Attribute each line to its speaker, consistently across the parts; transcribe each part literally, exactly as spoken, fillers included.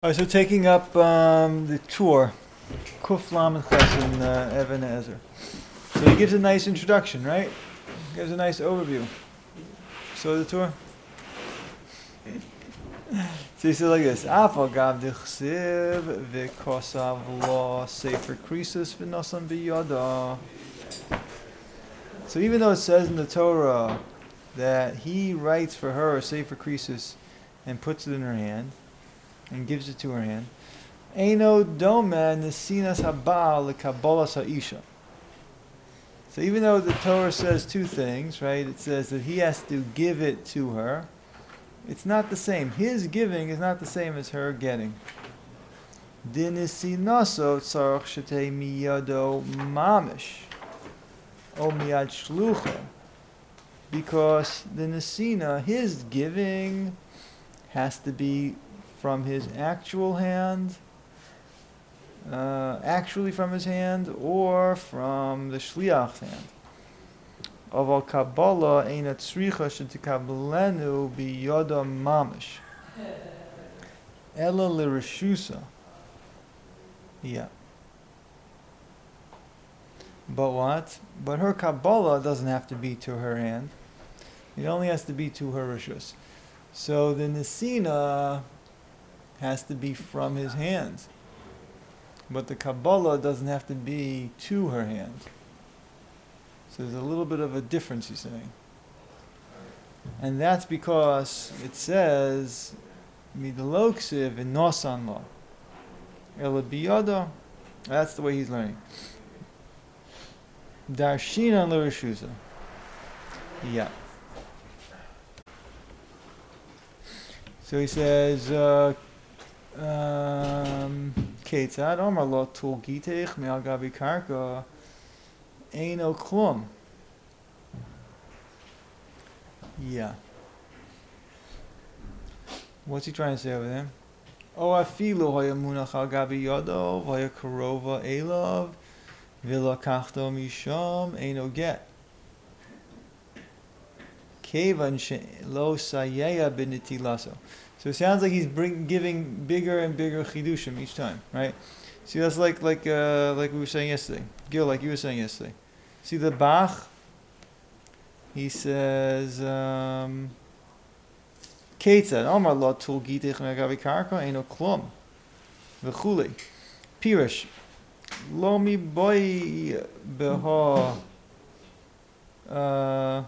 Speaker 1: All right, so taking up um, the tour, Kuf Lamed Ches in uh, Even HaEzer. So he gives a nice introduction, right? Gives a nice overview. So the tour. So he says like this: Afal gav dichsiv v'kosav lo sefer krisus v'nosam biyada. So even though it says in the Torah that he writes for her a sefer krisus and puts it in her hand and gives it to her hand, Eino doma nesinas habal lekabolas ha'isha. So even though the Torah says two things, right? It says that he has to give it to her. It's not the same. His giving is not the same as her getting. Dinisinaso tzarach shetei miyado mamish o miyad shlucha. Because the nesina, his giving, has to be from his actual hand, uh, actually from his hand, or from the shliach's hand. Aval Kabbalah eina tzricha shetikablenu biyoda mamish, ela lirishusa. Yeah. But what? But her Kabbalah doesn't have to be to her hand. It only has to be to her rishus. So the nesina has to be from his hands. But the Kabbalah doesn't have to be to her hand. So there's a little bit of a difference, he's saying. And that's because it says, Midaloksiv in Nosan law. Ela biyada. That's the way he's learning. Darshinan l'rishusa. Yeah. So he says, uh, um, Ketzad Omar lo tul gitech me'al gabi karka eino klum. Yeah. What's he trying to say over there? O afilu hoya munach al gabi yodo hoya karova elav v'lakachto misham eino get. Kevan lo sayeya b'nitilaso. So it sounds like he's bring, giving bigger and bigger chidushim each time, right? See, that's like like uh, like we were saying yesterday. Gil, like you were saying yesterday. See the Bach. He says, um, Ketzad Omar lo tul gitich me'agavi karka eino klum v'chulei Pirish lo mi boy beha uh,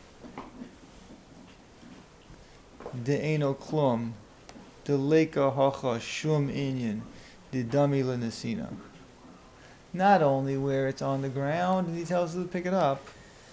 Speaker 1: de eino klum de leka hacha shum inyan de dami lenesina. Not only where it's on the ground and he tells us to pick it up,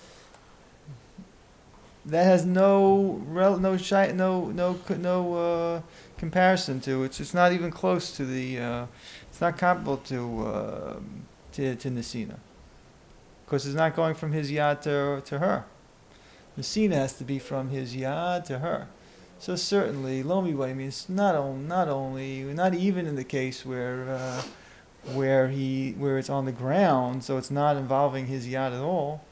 Speaker 1: that has no rel- no shi- no no no uh, comparison to it. It's not even close to the. Uh, it's not comparable to uh, to to nesina, because it's not going from his yad to to her. Nesina has to be from his yad to her. So certainly, lomi way means not only, not only, not even in the case where, uh, where he, where it's on the ground, so it's not involving his yad at all.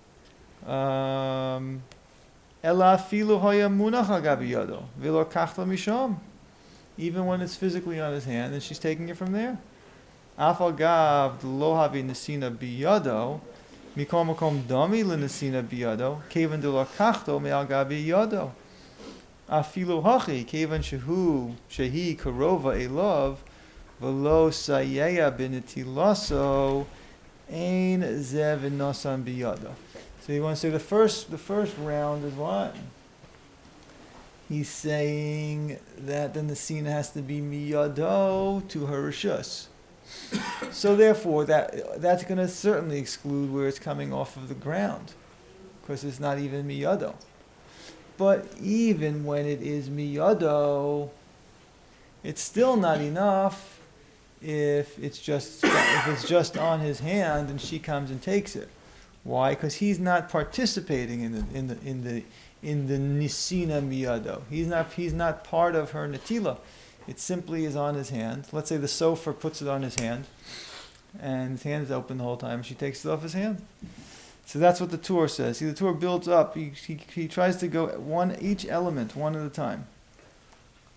Speaker 1: Um, Ela filu hoya munach agabi yado v'lo kachla misham. Even when it's physically on his hand, and she's taking it from there. Afal gav lo havi nesina biyado mikol makom dami lenesina biyado kevan de lo kachto me'al gabi yado. Afilu hachi kevan shehu shehi karova elav v'lo sayeya b'netilaso ein zev nosan biyada. So you want to say the first the first round is what? He's saying that the nesina has to be miyado to her rishus. So therefore that that's going to certainly exclude where it's coming off of the ground, because it's not even miyado. But even when it is miyado, it's still not enough if it's just if it's just on his hand and she comes and takes it. Why? Because he's not participating in the in the in the in the nisina miyado. He's not he's not part of her netila. It simply is on his hand. Let's say the sofer puts it on his hand, and his hand is open the whole time. She takes it off his hand. So that's what the Torah says. See, the Torah builds up. He, he, he tries to go one each element, one at a time.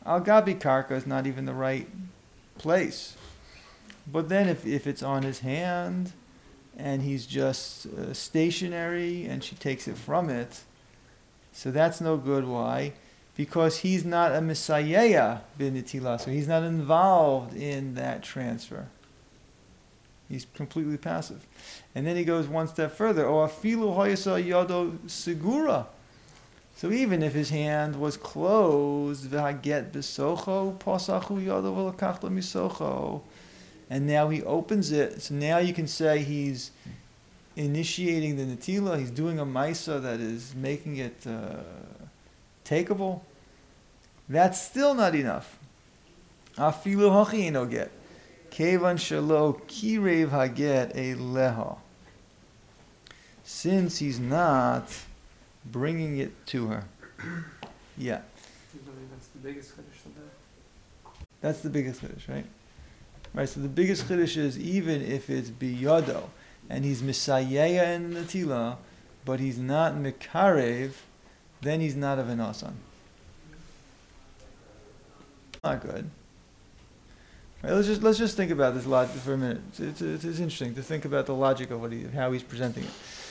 Speaker 1: Al Gabi Karka is not even the right place. But then if, if it's on his hand and he's just uh, stationary and she takes it from it, so that's no good. Why? Because he's not a Messiah b'nitila, so he's not involved in that transfer. He's completely passive. And then he goes one step further. O afilu hoyasa yado segura. So even if his hand was closed, v'haget b'socho posachu yado v'lakachla misocho, and now he opens it, so now you can say he's initiating the netila, he's doing a maisa that is making it uh, takeable. That's still not enough. Afilu hachi eno get. Kevan shalo kirev haget eleha. Since he's not bringing it to her. Yeah.
Speaker 2: That's the biggest chiddush of that.
Speaker 1: That's the biggest chiddush, right? Right, so the biggest chiddush is even if it's biyado, and he's misayaya in natila, but he's not mikarev, then he's not a venasan. Not good. Right, let's just let's just think about this logic for a minute. It's, it's, it's interesting to think about the logic of what he, how he's presenting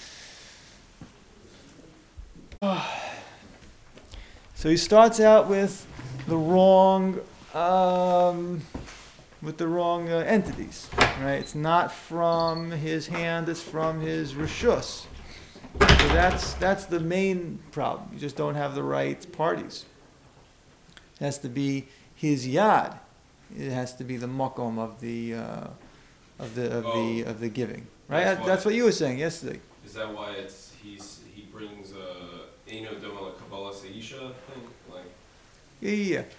Speaker 1: it. So he starts out with the wrong, um, with the wrong uh, entities, right? It's not from his hand; it's from his rishus. So that's that's the main problem. You just don't have the right parties. It has to be his yad. It has to be the makom of the uh, of the of oh, the of the giving, right? That's, that's what you were saying yesterday.
Speaker 3: Is that why it's he's he brings a Eino Doma Kabbalah Seisha thing, like?
Speaker 1: Yeah, yeah. yeah.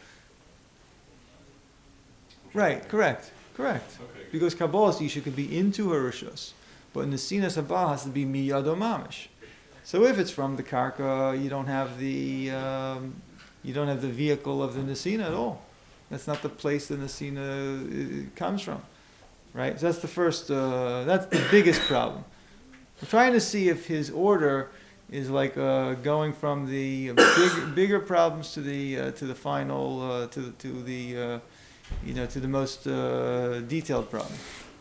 Speaker 1: Right. Correct. Correct.
Speaker 3: Okay.
Speaker 1: Because Kabbalah Seisha could be into her rishus, but Nesina Sabah has to be miyado mamish. So if it's from the karka, you don't have the um, you don't have the vehicle of the Nesina at all. That's not the place the Nesina comes from, right? So that's the first, uh, that's the biggest problem. We're trying to see if his order is like uh, going from the big, bigger problems to the uh, to the final uh, to the, to the uh, you know to the most uh, detailed problem.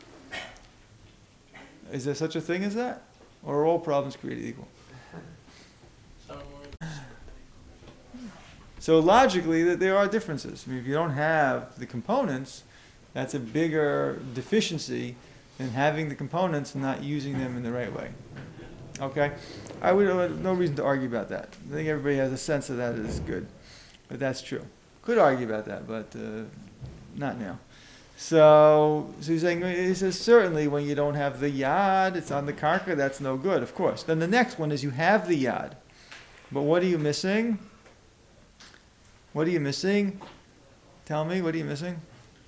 Speaker 1: Is there such a thing as that, or are all problems created equal? So logically, that there are differences. I mean, if you don't have the components, that's a bigger deficiency than having the components and not using them in the right way. Okay, I would uh, no reason to argue about that. I think everybody has a sense of that is good, but that's true. Could argue about that, but uh, not now. So, so he's saying he says certainly when you don't have the yad, it's on the karka. That's no good, of course. Then the next one is you have the yad, but what are you missing? What are you missing? Tell me, what are you missing?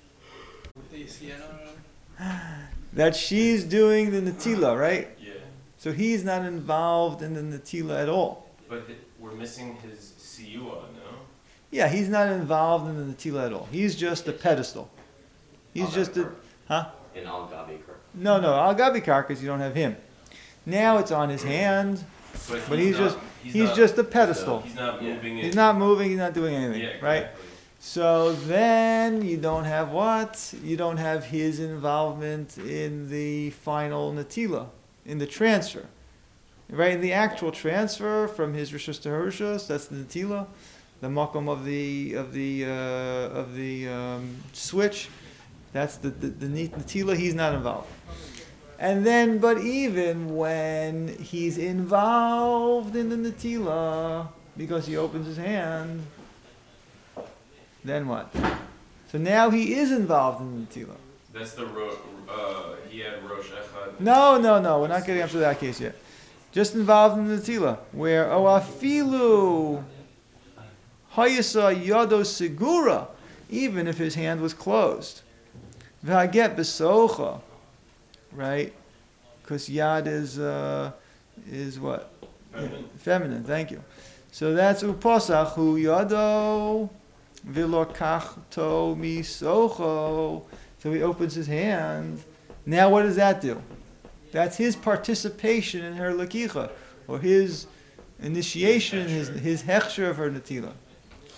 Speaker 1: That she's doing the natila, right?
Speaker 3: Yeah.
Speaker 1: So he's not involved in the natila at all.
Speaker 3: But it, we're missing his siyua, no?
Speaker 1: Yeah, he's not involved in the natila at all. He's just a pedestal. He's just a, huh?
Speaker 4: In Al Gabi Karka.
Speaker 1: No, no, Al Gabi Karkas, you don't have him. Now it's on his hand.
Speaker 3: But he's,
Speaker 1: But he's
Speaker 3: not,
Speaker 1: just
Speaker 3: he's,
Speaker 1: he's
Speaker 3: not,
Speaker 1: just a pedestal.
Speaker 3: He's not
Speaker 4: Yeah.
Speaker 3: moving it.
Speaker 1: He's not moving, he's not doing anything,
Speaker 3: Yeah,
Speaker 1: right?
Speaker 3: exactly.
Speaker 1: So then you don't have what? You don't have his involvement in the final natila, in the transfer. Right? In the actual transfer from his rishus to her rishus, that's the natila, the makom of the of the uh, of the um, switch. That's the the, the natila. He's not involved. And then, but even when he's involved in the natila, because he opens his hand, then what? So now he is involved in the natila.
Speaker 3: That's the ro- uh, he had rosh echad.
Speaker 1: No, no, no. We're not getting up to that case yet. Just involved in the natila, where oh afilu hayasa yado segura, even if his hand was closed. V'haget besocha. Right? Because yad is uh, is what?
Speaker 3: Feminine.
Speaker 1: Yeah, feminine, thank you. So that's uposach hu yado vilokachto misocho. So he opens his hand. Now what does that do? That's his participation in her lakicha, or his initiation, his his hechsher of her natila.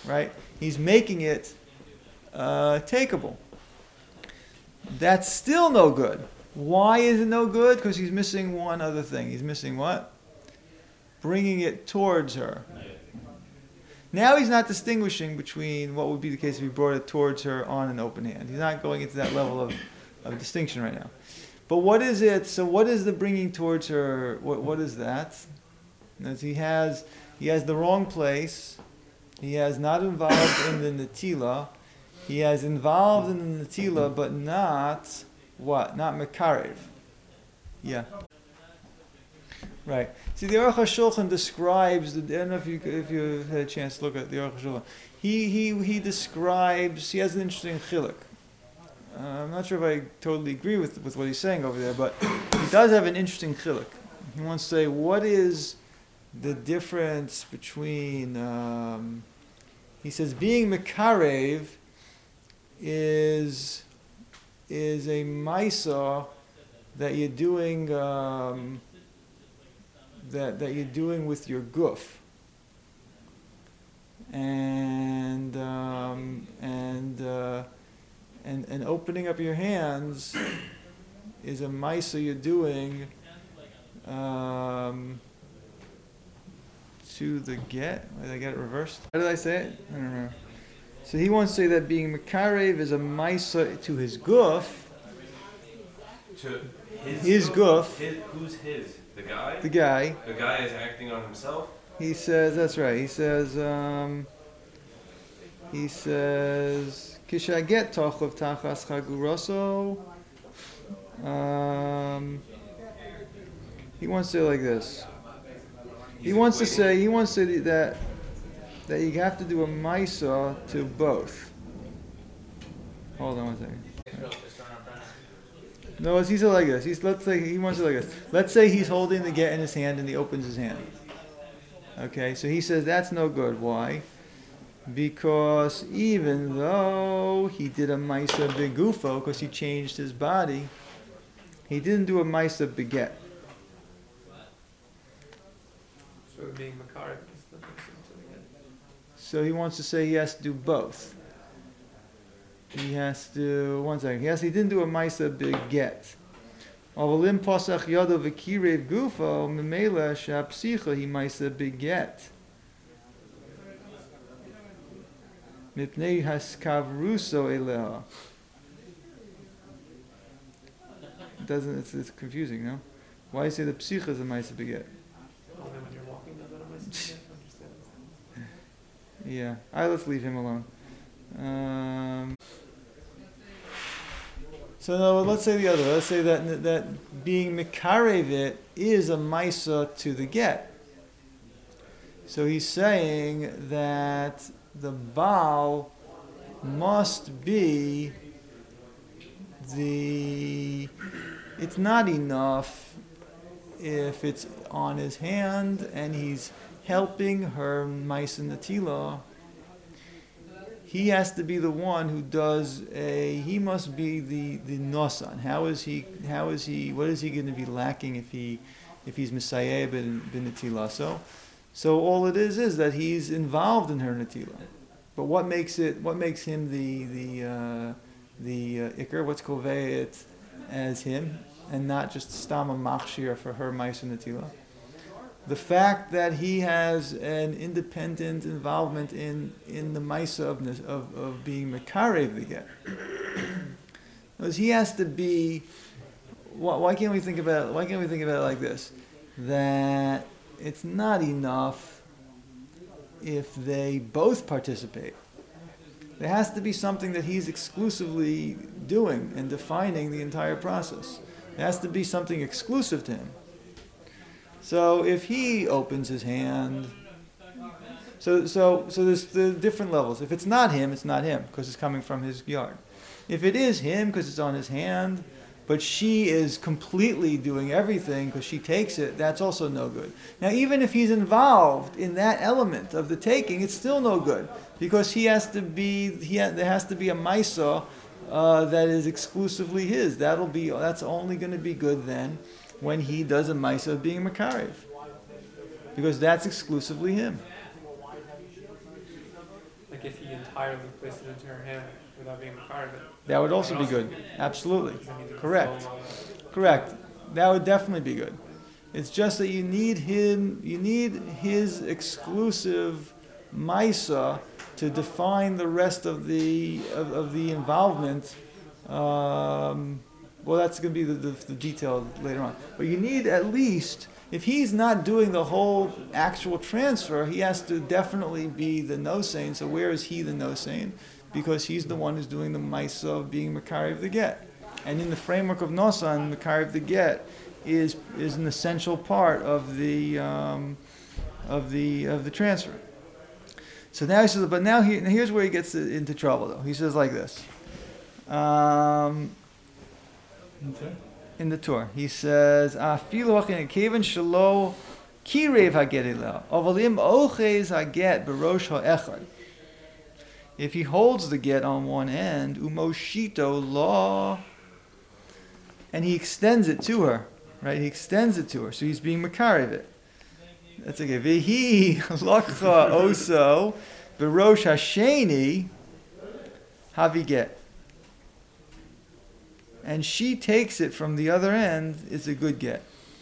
Speaker 1: right? He's making it uh, takeable. That's still no good. Why is it no good? Because he's missing one other thing. He's missing what? Bringing it towards her. Now he's not distinguishing between what would be the case if he brought it towards her on an open hand. He's not going into that level of, of distinction right now. But what is it? So what is the bringing towards her? What what is that? As he has he has the wrong place. He has not involved in the netila. He has involved in the netila, but not what? Not mekarev. Yeah. Right. See, the Aruch HaShulchan describes. The, I don't know if you if you had a chance to look at the Aruch HaShulchan. He he he describes. He has an interesting chiluk. Uh, I'm not sure if I totally agree with with what he's saying over there, but he does have an interesting chiluk. He wants to say, what is the difference between? Um, he says being mekarev is is a maisa that you're doing. Um, that, that you're doing with your guf. And um, and, uh, and and opening up your hands is a maisa you're doing um, to the get. Did I get it reversed? How did I say it? I don't know. So he wants to say that being mekarev is a maisa to his guf.
Speaker 3: To his,
Speaker 1: His guf.
Speaker 3: His, who's his? The guy?
Speaker 1: The guy.
Speaker 3: The guy is acting on himself?
Speaker 1: He says, that's right. He says, um, he says, Kishaget tochov tachas chaguraso. Um, he wants to say like this.
Speaker 3: He's
Speaker 1: He wants to
Speaker 3: equating-
Speaker 1: say, he wants to say that, that you have to do a maisa to both. Hold on one second. No, he's like this. He's let's say he wants it like this. Let's say he's holding the get in his hand and he opens his hand. Okay, so he says that's no good. Why? Because even though he did a maisa begufo, because he changed his body, he didn't do a maisa beget.
Speaker 2: So being Makar is the person doing it.
Speaker 1: So he wants to say he has to do both. He has to, one second, yes, he didn't do a maisa beget. Avalim pasach yado v'kirev gufo memela shapsicha he maisa beget. Mipnei haskavruso eleha. Doesn't it's, it's confusing, no? Why you say the psicha is a maisa beget?
Speaker 2: Only when you're walking, that's what I understand.
Speaker 1: Yeah. Alright, let's leave him alone. Um, so no, let's say the other. Let's say that that being mekarev it is a maisa to the get. So he's saying that the Baal must be the. It's not enough if it's on his hand and he's helping her maisa natila. He has to be the one who does a. He must be the the nosan. How is he? How is he? What is he going to be lacking if he, if he's misayeh bin bin natila? So, so all it is is that he's involved in her natila. But what makes it? What makes him the the uh, the uh, ikar? What's kovei it as him and not just stama machshir for her ma'isa natila? The fact that he has an independent involvement in, in the maisa of, of, of being mekarev the get. Because he has to be. Why, why can't we think about it? Why can't we think about it like this? That it's not enough if they both participate. There has to be something that he's exclusively doing and defining the entire process. It has to be something exclusive to him. So if he opens his hand, so so so there's the different levels. If it's not him, it's not him because it's coming from his yard. If it is him because it's on his hand, but she is completely doing everything because she takes it, that's also no good. Now even if he's involved in that element of the taking, it's still no good because he has to be he ha- there has to be a maisa uh, that is exclusively his. That'll be that's only going to be good then when he does a maisa of being makarev, because that's exclusively him.
Speaker 2: I Like if he entirely placed it into her hand without being Makar, but
Speaker 1: That would also be good. Absolutely.
Speaker 2: because then he's
Speaker 1: Correct.
Speaker 2: full, uh,
Speaker 1: Correct. That would definitely be good. It's just that you need him, you need his exclusive Maisa to define the rest of the of, of the involvement. Um, well, that's going to be the, the, the detail later on. But you need at least, if he's not doing the whole actual transfer, he has to definitely be the no-sain. So where is he the no-sain? Because he's the one who's doing the Maisa of being Makari of the get. And in the framework of Nosan, Makari of the get is is an essential part of the um, of the of the transfer. So now he says, but now he, here's where he gets into trouble though. He says like this. Um, in the Torah, he says, "Afilu hachin kevan shelo kirev haget elel, avalim ochez haget berosh ha'echad." If he holds the get on one end, umoshito law, and he extends it to her, right? He extends it to her, so he's being makarev it. That's okay. Vehi lakcha oso berosh hasheni havi get. And she takes it from the other end, it's a good get.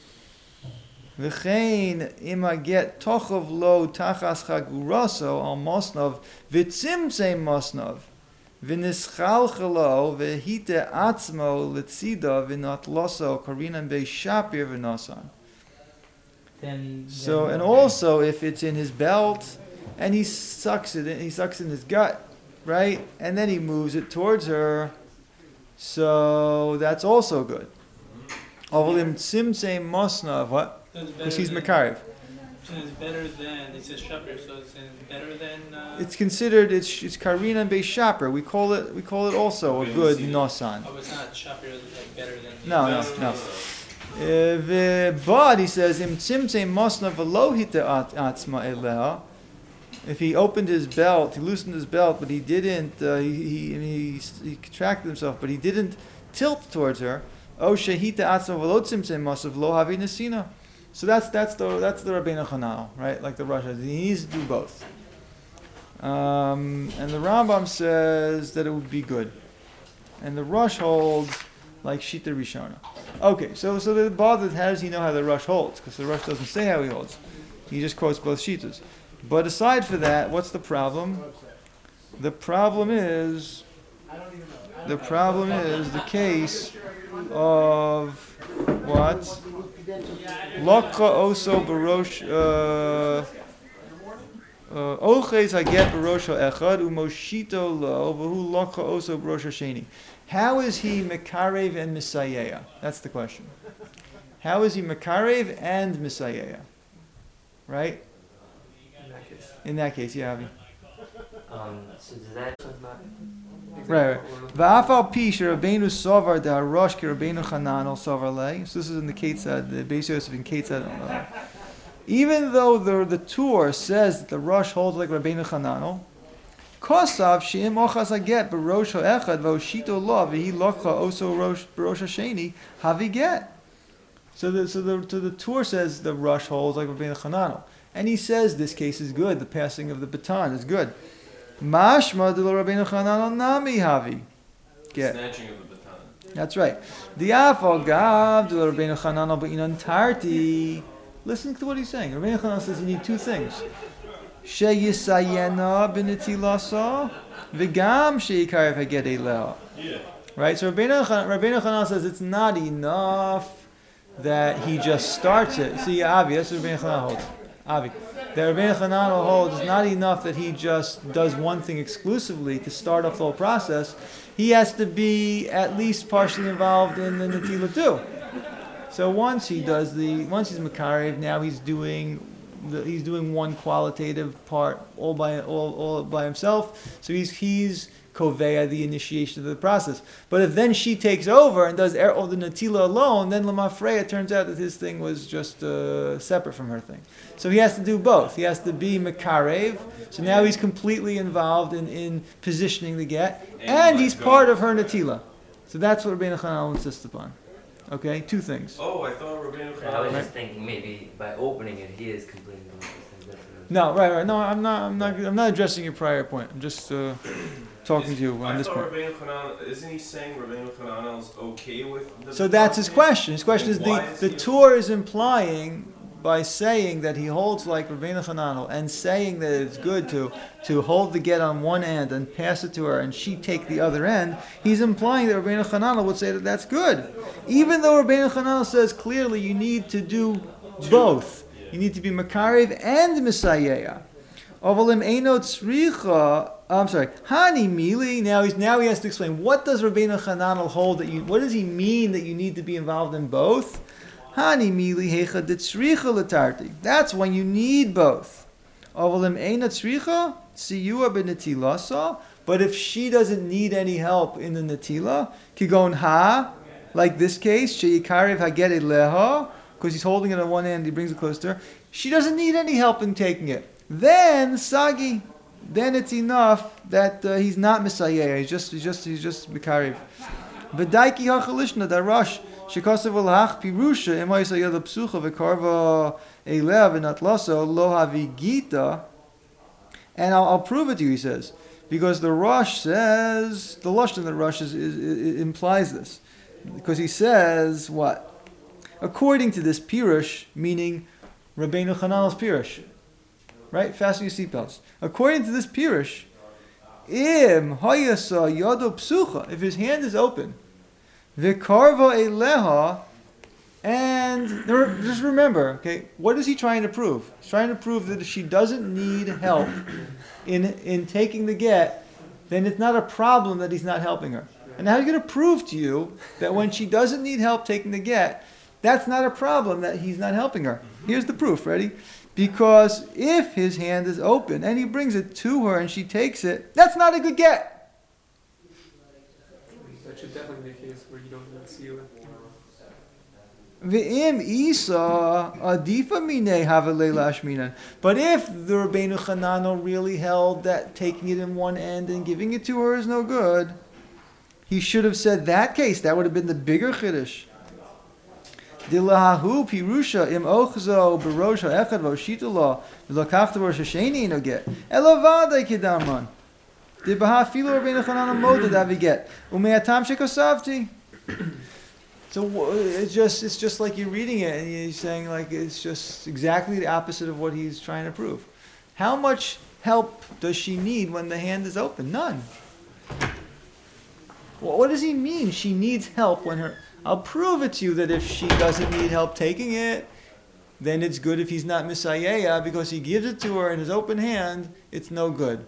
Speaker 1: V'chein ima get tochov lo tachas chaguraso al mosnov v'tzimtzei mosnov v'nischalchelo v'hite atzmo l'tzida v'natloso karinan be'shapir v'nosan.
Speaker 4: Then,
Speaker 1: So,
Speaker 4: then-
Speaker 1: and also if it's in his belt and he sucks it in, he sucks in his gut, right? And then he moves it towards her. So that's also good. Ovalim tzimtzei mosnav, what?
Speaker 4: So it's
Speaker 1: Because
Speaker 4: better
Speaker 1: he's
Speaker 4: than-
Speaker 1: Makarev.
Speaker 4: So it's better than, it says shopper, so it's better than, uh,
Speaker 1: It's considered it's it's karina and beis shaper. We call it we call it also a good nosan.
Speaker 4: oh, it's not shopper, it's like better than.
Speaker 1: No, no, no. Uh, the- But he says im tzimtzei mosnav v'lo hite at- atzma eleha. If he opened his belt, he loosened his belt, but he didn't. Uh, he, he, I mean, he he contracted himself, but he didn't tilt towards her. Oh shehita atzma v'lo tzimtzei mosnav lo havi nesina. So that's that's the that's the Rabbeinu Chananel, right? Like the Rosh. He needs to do both. Um, and the Rambam says that it would be good, and the Rosh holds like Shita Rishona. Okay, so so the bothered. How does he know how the Rosh holds? Because the Rosh doesn't say how he holds. He just quotes both Shitas. But aside for that, what's the problem? The problem is the problem is the case of what? Lokha oso barosh ochez haget barosh ha'echad umoshito lo v'hu lokha oso barosh ha'sheni. How is he mekarev and misayeya? That's the question. How is he mekarev and misayeya? Right?
Speaker 2: in that case.
Speaker 1: In that case, yeah, Avi.
Speaker 5: Um, so does that
Speaker 1: Right, right. Va'afal pi she'Rabbeinu sovar da'arosh ki Rabbeinu Chananel sovar lei. So this is in the Ketzad, the Beis Yosef in Ketzad. uh, Even though the the Tur says that the Rosh holds like Rabbeinu Chananel, kosav she'im ochas haget b'rosh ha'echad v'oshito lo v'hi lokha oso rosh b'rosh ha'sheni havi get. So the so the so the Tur says the Rosh holds like Rabbeinu Chananel, and he says this case is good. The passing of the baton is good. Mashma de Rabbeinu Chananel nami havi. Get.
Speaker 3: Snatching of the baton.
Speaker 1: That's right. The afal gav de Rabbeinu Chananel be'inan tarti. Listen to what he's saying. Rabbeinu Chananel says you need two things. She yisayena b'netilasa v'gam she'ikarev haget eleh.
Speaker 3: Yeah.
Speaker 1: Right. So Rabbeinu Chan- Rabbeinu Chananel says it's not enough that he just starts it. See, Avi, that's what Rabbeinu Chananel holds. Avi. That Rabbeinu Chananel holds is not enough that he just does one thing exclusively to start off the whole process. He has to be at least partially involved in the Natila too. So once he does the, once he's Makarev, now he's doing, the, he's doing one qualitative part all by all, all by himself. So he's he's Koveya, the initiation of the process. But if then she takes over and does all the Natila alone, then Lamafreya, it turns out that his thing was just uh, separate from her thing. So he has to do both. He has to be Makarev, so now he's completely involved in, in positioning the get,
Speaker 3: And
Speaker 1: and
Speaker 3: let
Speaker 1: he's
Speaker 3: go.
Speaker 1: part of her Natila. So that's what Rabbeinu Chananel insists upon. Okay, two things.
Speaker 3: Oh, I thought Rabbeinu
Speaker 5: I was
Speaker 3: Chananel.
Speaker 5: just thinking maybe by opening it, he is completely involved. That's what
Speaker 1: No, right, right. No, I'm not. I'm not. I'm not addressing your prior point. I'm just uh, talking
Speaker 3: Is-
Speaker 1: to you on
Speaker 3: I
Speaker 1: this
Speaker 3: thought
Speaker 1: point.
Speaker 3: Rabbeinu Hanan, isn't he saying Rabbeinu Hananel's okay with the
Speaker 1: So that's his
Speaker 3: property?
Speaker 1: question. His question is
Speaker 3: Why
Speaker 1: the
Speaker 3: is
Speaker 1: the
Speaker 3: he-
Speaker 1: Torah is implying by saying that he holds like Rabbeinu Hananel and saying that it's good to to hold the get on one end and pass it to her and she take the other end. He's implying that Rabbeinu Hananel would say that that's good, even though Rabbeinu Hananel says clearly you need to do both. You need to be Makarev and Messiah. Ovalim Eino Tzricha. I'm sorry. Hani Mili. Now he's now he has to explain what does Rabbeinu Hananel hold that you. What does he mean that you need to be involved in both? Hani Mili Hecha Detzricha Latarti. That's when you need both. Ovalim Eino Tzricha Siyua B'Netilasa. But if she doesn't need any help in the Netila, Kigon Ha, like this case, Sheikarev Haget Leha, because he's holding it on one hand, he brings it close to her. She doesn't need any help in taking it. Then Sagi, then it's enough that uh, he's not Messiah. He's just, he's just, he's just Mikarev. V'daiki hachalishna darash shekasav olach pirusha imay sayad psucha v'karva elev v'natlaso lo havigita. And I'll, I'll prove it to you. He says because the Rosh says the Lashon of the Rosh is, is, is, implies this because he says what according to this pirush, meaning Rabbeinu Hananel's pirush. Right? Fasten your seatbelts. According to this pirush, im hayasa yado psucha, if his hand is open, v'karva eleha, and just remember, okay, what is he trying to prove? He's trying to prove that if she doesn't need help in in taking the get, then it's not a problem that he's not helping her. And now he's going to prove to you that when she doesn't need help taking the get, that's not a problem that he's not helping her. Here's the proof. Ready? Because if his hand is open and he brings it to her and she takes it, that's not a good get.
Speaker 2: That should definitely be a case where you don't even see it.
Speaker 1: V'im isa adifa minei havelei lashminan. But if the Rabbeinu Hananel really held that taking it in one end and giving it to her is no good, he should have said that case. That would have been the bigger chiddush. Dilahu pirusha im ochzo berosha echad voshitala v'lakachta rosh hasheni no get elavada kedaman dibaha filo Rabbeinu Hananel moda daviget umeatam shekosavti. So it's just it's just like you're reading it and you're saying like it's just exactly the opposite of what he's trying to prove. How much help does she need when the hand is open? None. Well, what does he mean? She needs help when her. I'll prove it to you that if she doesn't need help taking it, then it's good if he's not Messiah because he gives it to her in his open hand. It's no good.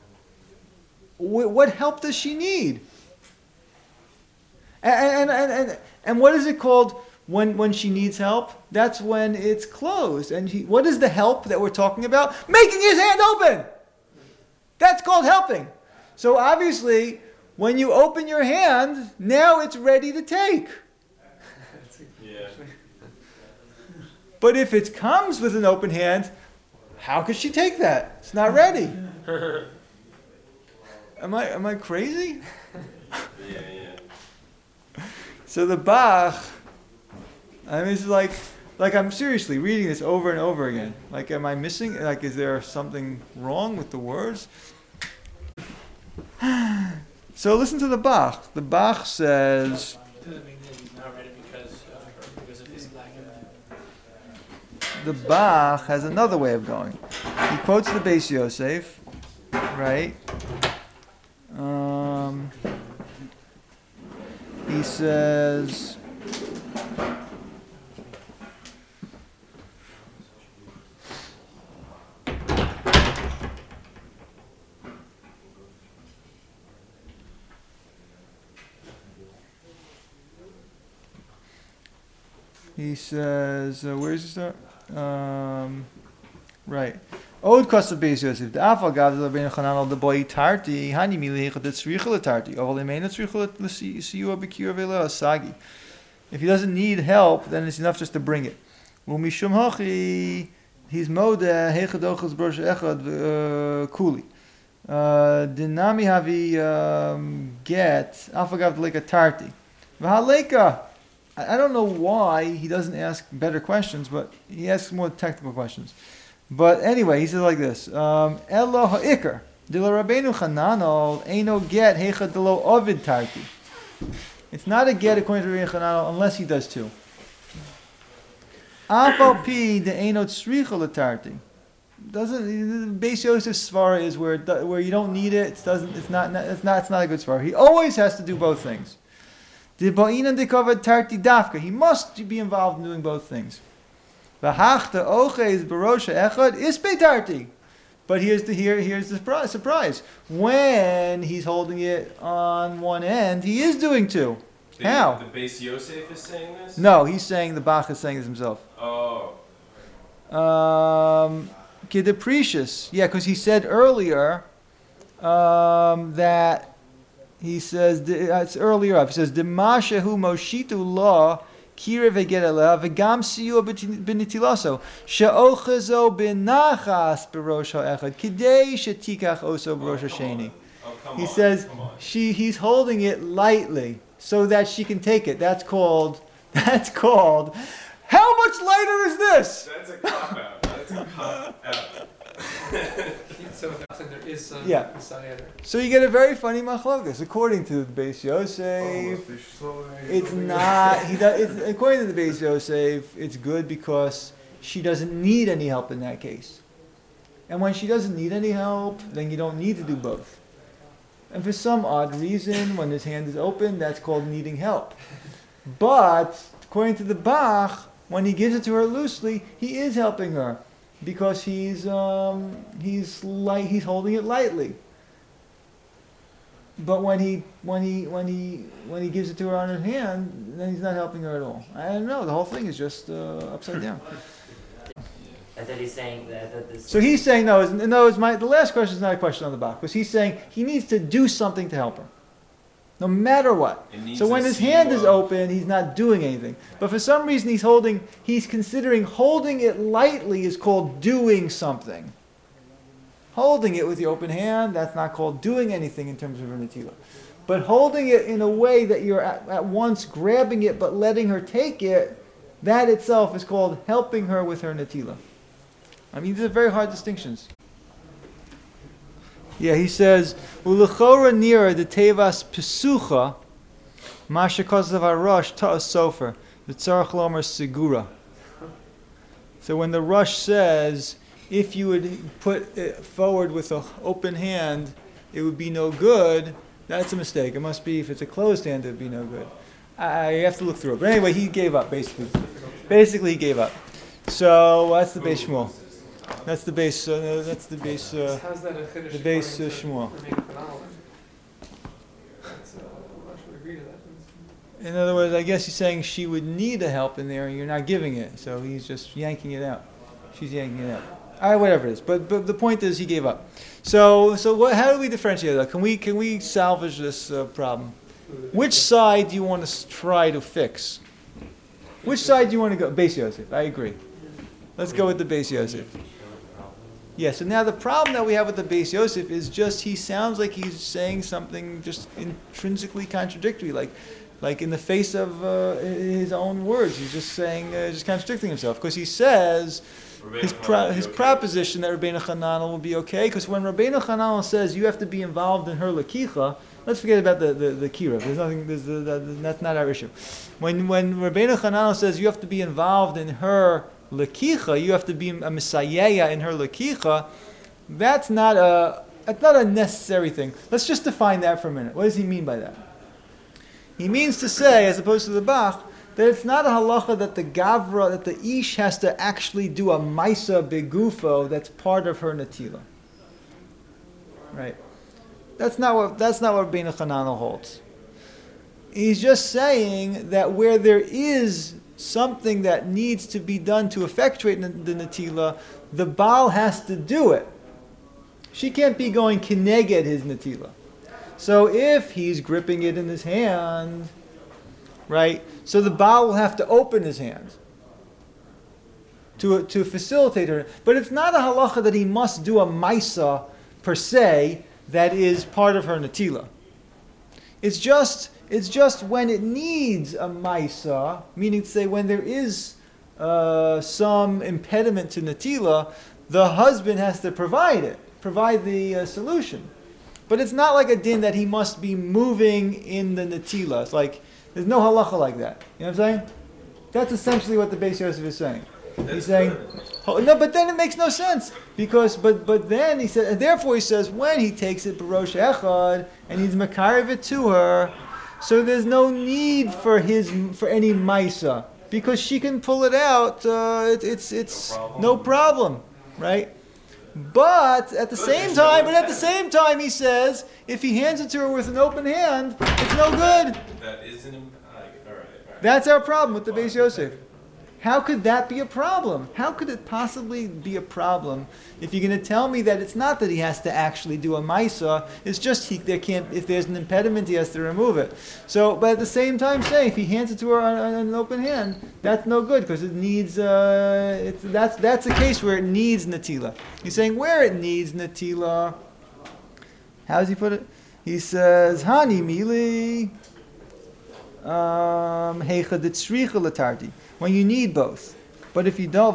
Speaker 1: What help does she need? And, and, and, and, and what is it called when, when she needs help? That's when it's closed. And he, what is the help that we're talking about? Making his hand open! That's called helping. So obviously, when you open your hand, now it's ready to take.
Speaker 3: Yeah.
Speaker 1: But if it comes with an open hand, how could she take that? It's not ready. Am I, am I crazy?
Speaker 3: Yeah, yeah.
Speaker 1: So the Bach, I mean, it's like, like I'm seriously reading this over and over again. Like, am I missing? Like, is there something wrong with the words? So listen to the Bach. The Bach says,
Speaker 4: Doesn't mean that he's not ready because of, because of his lack of.
Speaker 1: the Bach has another way of going. He quotes the Beis Yosef, right? Um, he says, he says, uh, where does he start? Um, right. Od kosav Beis Yosef. The afal gav the Rabbeinu Hananel the boy tarti hani milihichat tzricha tarti. Oval emeina tzricha l'siyua b'kiyur v'le'ah sagi. If he doesn't need help, then it's enough just to bring it. U'mishum hachi he's moda heichad ochaz brosh echad kuli. Dinami havi um, get afal gav the leka tarti. V'haleka. I don't know why he doesn't ask better questions, but he asks more technical questions. But anyway, he says like this: um, Elo ha'ikar dilo Rabbeinu Chananel eino get hecha dilo ovid tarti. It's not a get according to Rabbeinu Chananel unless he does two. Afal pi de eino tzricha letarti. Doesn't Beis Yosef's svara is where it do, where you don't need it. It doesn't. It's not. It's not. It's not a good svara. He always has to do both things. De ba'inan de kavod tarti dafka. He must be involved in doing both things. V'hachta oches barosha echad ispe tarti. But here's the here here's the surprise, surprise. When he's holding it on one end, he is doing two.
Speaker 3: The,
Speaker 1: How?
Speaker 3: The Beis Yosef is saying this?
Speaker 1: No, he's saying the Bach is saying this himself.
Speaker 3: Oh.
Speaker 1: Um, Kideprecious. Yeah, because he said earlier um, that he says uh, it's earlier up. He says Dimashahu Moshitu Law Kira Vegetela Vegam Siyu Benitilaso Sheochazo Benachas Berosh Ha'echad Kidei Shetikach Oso Berosh Hasheni. He says she he's holding it lightly so that she can take it. That's called that's called. How much lighter is this?
Speaker 3: That's a cop out. That's a cop out.
Speaker 2: So there is some
Speaker 1: Yeah.
Speaker 2: Messiah.
Speaker 1: So you get a very funny machlokas. According to the Beis Yosef, it's not. He does. It's, according to the Beis Yosef, it's good because she doesn't need any help in that case. And when she doesn't need any help, then you don't need to do both. And for some odd reason, when his hand is open, that's called needing help. But according to the Bach, when he gives it to her loosely, he is helping her because he's um, he's light. He's holding it lightly. But when he when he when he when he gives it to her on her hand, then he's not helping her at all. I don't know. The whole thing is just uh, upside down.
Speaker 5: I thought he's saying that, that this.
Speaker 1: So he's saying no. It's, no, it's my the last question is not a question on the Bach because he's saying he needs to do something to help her, no matter what.
Speaker 3: It needs
Speaker 1: So when
Speaker 3: a
Speaker 1: his hand is
Speaker 3: seal.
Speaker 1: open, he's not doing anything. But for some reason, he's holding. He's considering holding it lightly is called doing something. Holding it with the open hand, that's not called doing anything in terms of her netila. But holding it in a way that you're at, at once grabbing it but letting her take it, that itself is called helping her with her netila. I mean, these are very hard distinctions. Yeah, he says, "Ulechora nira de tevas pesucha, masha kosav harosh ta'as sofer v'tzarach lomer segura." So when the Rush says, if you would put it forward with an open hand, it would be no good, that's a mistake. It must be, if it's a closed hand, it would be no good. I have to look through it. But anyway, he gave up, basically. Basically, he gave up. So that's the base Shmuel. That's the base, uh, that's the base, uh,
Speaker 2: How's that a Chiddush
Speaker 1: the base, uh,
Speaker 2: according to
Speaker 1: Shmuel.
Speaker 2: Rabbeinu Chananel? That's, uh, I'm not sure we agree to that.
Speaker 1: In other words, I guess he's saying she would need a help in there and you're not giving it. So he's just yanking it out. She's yanking it out. All right, whatever it is. But but the point is he gave up. So so what? How do we differentiate that? Can we can we salvage this uh, problem? Which side do you want to s- try to fix? Which side do you want to go? Beis Yosef. I agree. Let's go with the Beis Yosef. Yeah. So now the problem that we have with the Beis Yosef is just he sounds like he's saying something just intrinsically contradictory, like like in the face of uh, his own words. He's just saying, uh, just contradicting himself because he says.
Speaker 3: Rabbeinu
Speaker 1: His,
Speaker 3: Chananel
Speaker 1: pro-
Speaker 3: would be
Speaker 1: his
Speaker 3: okay.
Speaker 1: proposition that Rabbeinu Chananel will be okay, because when Rabbeinu Chananel says you have to be involved in her lakicha, let's forget about the, the, the kira. There's nothing. There's the, the, that's not our issue. When when Rabbeinu Chananel says you have to be involved in her lakicha, you have to be a misayaya in her lakicha. That's not a that's not a necessary thing. Let's just define that for a minute. What does he mean by that? He means to say, as opposed to the Bach, that it's not a halacha that the gavra, that the ish has to actually do a maisa begufo that's part of her natila. Right? That's not what that's not what Rabbeinu Chananel holds. He's just saying that where there is something that needs to be done to effectuate the natila, the Baal has to do it. She can't be going kineged his natila. So if he's gripping it in his hand, right? So the Baal will have to open his hand to to facilitate her. But it's not a halacha that he must do a maisa per se that is part of her natila. It's just it's just when it needs a maisa, meaning to say when there is uh, some impediment to natila, the husband has to provide it, provide the uh, solution. But it's not like a din that he must be moving in the netila. It's like, there's no halacha like that. You know what I'm saying? That's essentially what the Beis Yosef is saying.
Speaker 3: That's
Speaker 1: He's saying,
Speaker 3: good.
Speaker 1: oh, no, but then it makes no sense. Because, but but then he said, and therefore he says, when he takes it barosh echad, and he's makarev it to her, so there's no need for his, for any maisa. Because she can pull it out, uh, it, it's, it's
Speaker 3: No problem.
Speaker 1: no problem, right? But at the
Speaker 3: Good,
Speaker 1: same
Speaker 3: there's no
Speaker 1: time, but at the
Speaker 3: impediment.
Speaker 1: same time, he says if he hands it to her with an open hand, it's no good.
Speaker 3: That isn't. Imp- like, all right, all right.
Speaker 1: That's our problem with the Beis Yosef. How could that be a problem? How could it possibly be a problem if you're going to tell me that it's not that he has to actually do a maisa? It's just he there can't. If there's an impediment, he has to remove it. So, but at the same time, say if he hands it to her on, on an open hand, that's no good because it needs. Uh, it's, that's that's a case where it needs natila. He's saying where it needs natila. How does he put it? He says hani mili. Um, heicha ditzricha latardi. When you need both. But if you don't,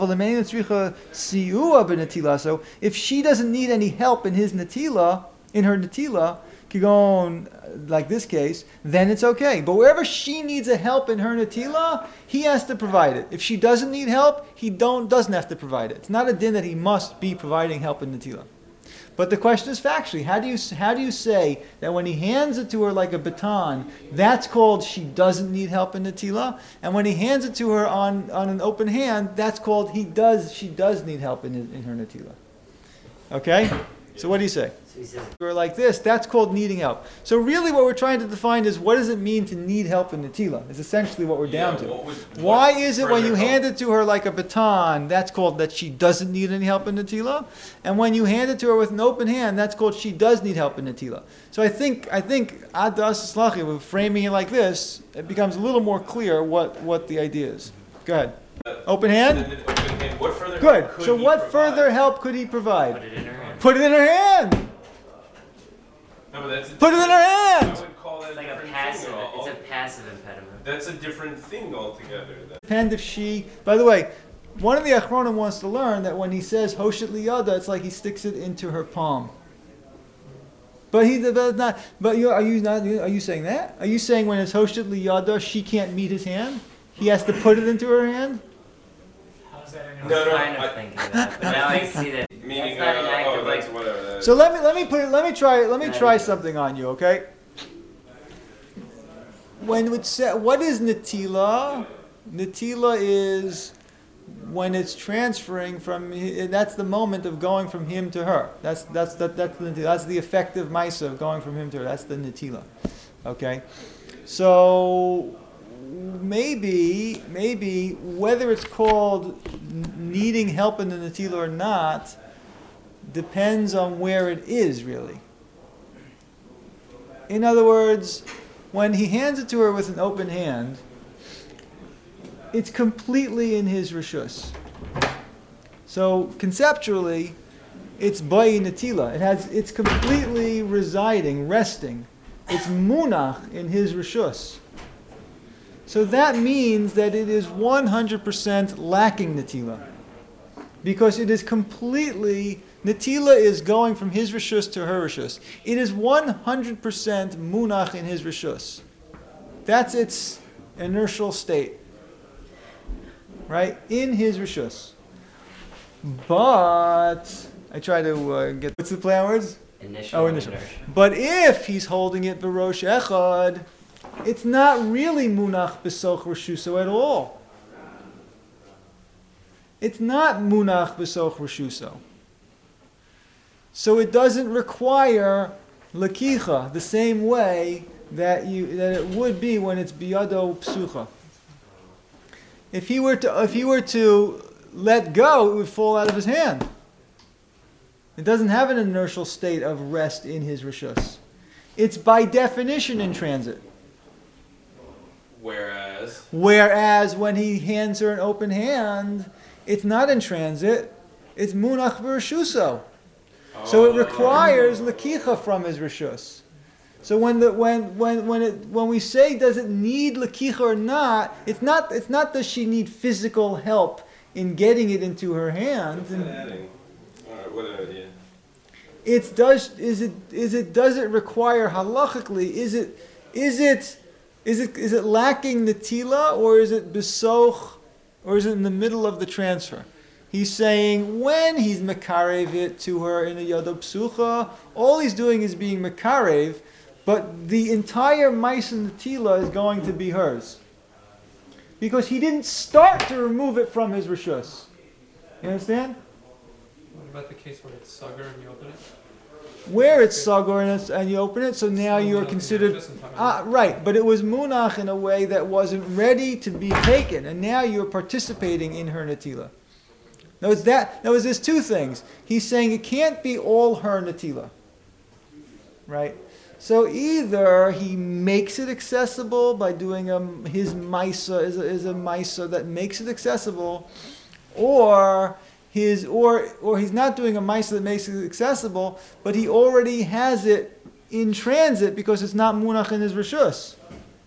Speaker 1: so if she doesn't need any help in his natila, in her natila, kigon, like this case, then it's okay. But wherever she needs a help in her natila, he has to provide it. If she doesn't need help, he don't doesn't have to provide it. It's not a din that he must be providing help in natila. But the question is factually, how do you how do you say that when he hands it to her like a baton, that's called she doesn't need help in natila, and when he hands it to her on, on an open hand, that's called he does she does need help in in her natila. Okay, so what do you say?
Speaker 5: So he says,
Speaker 1: Or like this, that's called needing help. So really, what we're trying to define is what does it mean to need help in natila? Is essentially what we're
Speaker 3: Yeah,
Speaker 1: down to.
Speaker 3: what would-
Speaker 1: Why
Speaker 3: what
Speaker 1: is it when
Speaker 3: further
Speaker 1: you
Speaker 3: help?
Speaker 1: hand it to her like a baton, that's called that she doesn't need any help in natila, and when you hand it to her with an open hand, that's called she does need help in natila. So I think I think adas slachi, with framing it like this, it becomes a little more clear what, what the idea is. Go ahead. Open hand.
Speaker 3: And then open hand. What further
Speaker 1: Good.
Speaker 3: help could
Speaker 1: So
Speaker 3: he
Speaker 1: what
Speaker 3: provide?
Speaker 1: further help could he
Speaker 5: put
Speaker 1: provide?
Speaker 5: it in her hand.
Speaker 1: Put it in her hand.
Speaker 3: No, but that's a
Speaker 1: Put it in her hand.
Speaker 3: I would call that
Speaker 5: It's like a
Speaker 3: different
Speaker 5: passive,
Speaker 3: thing.
Speaker 5: it's a
Speaker 3: Al-
Speaker 5: passive impediment.
Speaker 3: That's a different thing altogether. That-
Speaker 1: Depend if she. By the way, one of the Achronim wants to learn that when he says Hoshet liyada, it's like he sticks it into her palm. But he but not. But you are you not? Are you saying that? Are you saying when it's Hoshet liyada, she can't meet his hand? He has to put it into her hand.
Speaker 4: How's that any
Speaker 5: I was
Speaker 3: No, no,
Speaker 5: kind of
Speaker 3: I-
Speaker 5: thinking that, but now I see that
Speaker 3: Meaning,
Speaker 5: that's not an
Speaker 3: uh,
Speaker 5: act
Speaker 3: oh,
Speaker 5: of
Speaker 3: that's
Speaker 5: like,
Speaker 3: whatever. That
Speaker 1: So let me let me put it. Let me try. Let me
Speaker 5: That
Speaker 1: try
Speaker 5: is-
Speaker 1: something on you. Okay. When it's sa- what is natila? Natila is when it's transferring from. hi- That's the moment of going from him to her. That's that's that, that's the natila. That's the effective ma'isa of going from him to her. That's the natila. Okay. So maybe maybe whether it's called n- needing help in the natila or not depends on where it is, really. In other words, when he hands it to her with an open hand, it's completely in his rishus. So conceptually, it's bayi natila. It has, it's completely residing, resting. It's munach in his rishus. So that means that it is one hundred percent lacking natila. Because it is completely, natila is going from his rishus to her rishus. It is one hundred percent munach in his rishus. That's its inertial state. Right? In his rishus. But, I try to uh, get, what's the play on words?
Speaker 5: initial
Speaker 1: Oh,
Speaker 5: and
Speaker 1: initial.
Speaker 5: inertia.
Speaker 1: But if he's holding it barosh echad, it's not really munach besoch rishuso at all. It's not munach besoch rishuso. So it doesn't require lakicha the same way that you that it would be when it's biyado psucha. If he were to if he were to let go, it would fall out of his hand. It doesn't have an inertial state of rest in his rishus. It's by definition in transit.
Speaker 3: Whereas,
Speaker 1: Whereas when he hands her an open hand, it's not in transit. It's munach b'rishuso. So it
Speaker 3: Oh.
Speaker 1: requires lakicha from his rishus. So when the when when when it when we say does it need lakicha or not, it's not it's not does she need physical help in getting it into her hands.
Speaker 3: What's that
Speaker 1: And
Speaker 3: adding? What, what an idea.
Speaker 1: It's does is it is it does it require halachically? Is it is it is it is it lacking netila, or is it besoch, or is it in the middle of the transfer? He's saying when he's mekarev it to her in a yado psucha, all he's doing is being mekarev, but the entire ma'isa netila is going to be hers, because he didn't start to remove it from his rishus. You understand?
Speaker 2: What about the case where it's sagar and you open it?
Speaker 1: Where it's sagor and, it's, and you open it, so now
Speaker 2: Still
Speaker 1: you're
Speaker 2: munach in
Speaker 1: considered
Speaker 2: rishus and talking
Speaker 1: ah,
Speaker 2: about-
Speaker 1: right. But it was munach in a way that wasn't ready to be taken, and now you're participating in her natila. Now it's that. Now there's two things. He's saying it can't be all her natila, right? So either he makes it accessible by doing a, his maisa is a, is a maisa that makes it accessible, or his or or he's not doing a maisa that makes it accessible, but he already has it in transit because it's not munach in his rishus.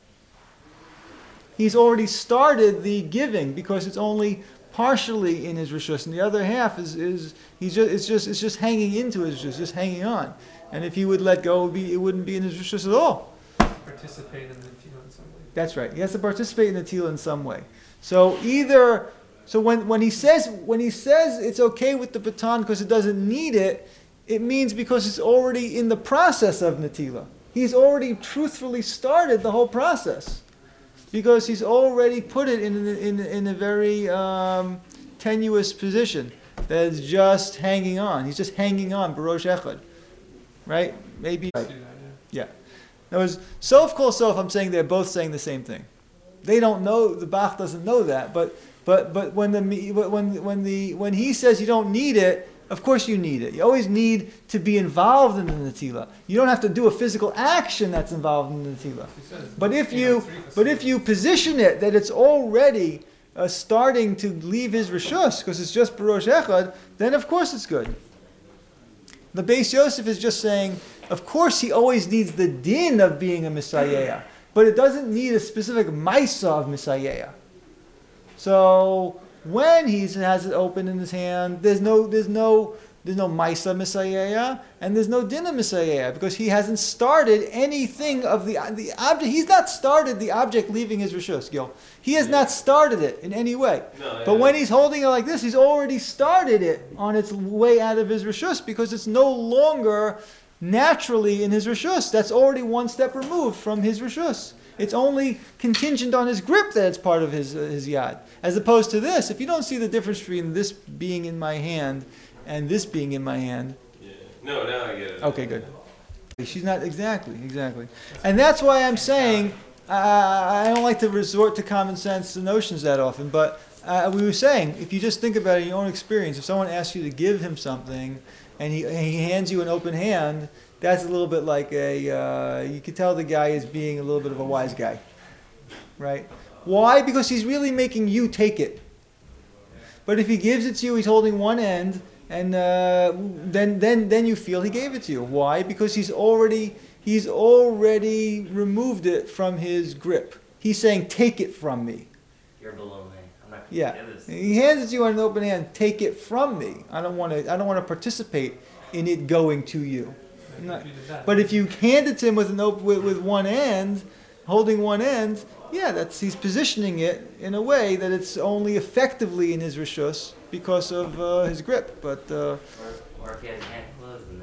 Speaker 1: He's already started the giving because it's only partially in his rishus, and the other half is is he's just it's just it's just hanging into his rishus, just hanging on. And if he would let go, it, would be, it wouldn't be in his rishus at all.
Speaker 2: Participate in the tefillah in some way.
Speaker 1: That's right. He has to participate in the tefillah in some way. So either so when, when he says when he says it's okay with the baton because it doesn't need it, it means because it's already in the process of natila. He's already truthfully started the whole process, because he's already put it in in in a very um, tenuous position that is just hanging on. He's just hanging on, barosh echad, right? Maybe.
Speaker 2: Do
Speaker 1: Right.
Speaker 2: that,
Speaker 1: Yeah.
Speaker 2: yeah.
Speaker 1: Now, as sof kol sof, I'm saying they're both saying the same thing. They don't know. The Bach doesn't know that, but but but when the when when the when he says you don't need it, of course you need it. You always need to be involved in the natila. You don't have to do a physical action that's involved in the natila.
Speaker 2: He says,
Speaker 1: But if
Speaker 2: know,
Speaker 1: you
Speaker 2: it's rifas.
Speaker 1: but if you position it that it's already uh, starting to leave his rishus because it's just barosh echad, then of course it's good. The Beis Yosef is just saying, of course he always needs the din of being a Messiah, but it doesn't need a specific maisa of Messiah. So when he has it open in his hand, there's no there's no there's no maisa Messiah and there's no din of Messiah because he hasn't started anything of the the object. He's not started the object leaving his rishus, Gil. He has not started it in any way.
Speaker 3: No,
Speaker 1: But
Speaker 3: yeah.
Speaker 1: when he's holding it like this, he's already started it on its way out of his rishus because it's no longer naturally in his rishus. That's already one step removed from his rishus. It's only contingent on his grip that it's part of his uh, his yad. As opposed to this, if you don't see the difference between this being in my hand and this being in my hand,
Speaker 3: Yeah. No, now I get it.
Speaker 1: okay, good. She's not exactly, exactly, and that's why I'm saying uh, I don't like to resort to common sense notions that often. But uh, we were saying, if you just think about it in your own experience, if someone asks you to give him something and he and he hands you an open hand, that's a little bit like a uh, you could tell the guy is being a little bit of a wise guy, right? Why? Because he's really making you take it. But if he gives it to you, he's holding one end. And uh, then, then, then you feel he gave it to you. Why? Because he's already he's already removed it from his grip. He's saying, "Take it from me."
Speaker 5: You're below me. I'm not going to
Speaker 1: Yeah,
Speaker 5: do this.
Speaker 1: he hands it to you on an open hand. Take it from me. I don't want to. I don't want to participate in it going to you.
Speaker 2: Maybe
Speaker 1: Not-
Speaker 2: if you did that.
Speaker 1: But if you hand it to him with an op- with, with one end, holding one end, yeah, that's he's positioning it in a way that it's only effectively in his rishus because of uh, his grip. But uh,
Speaker 5: Or, or if he has his hand closed and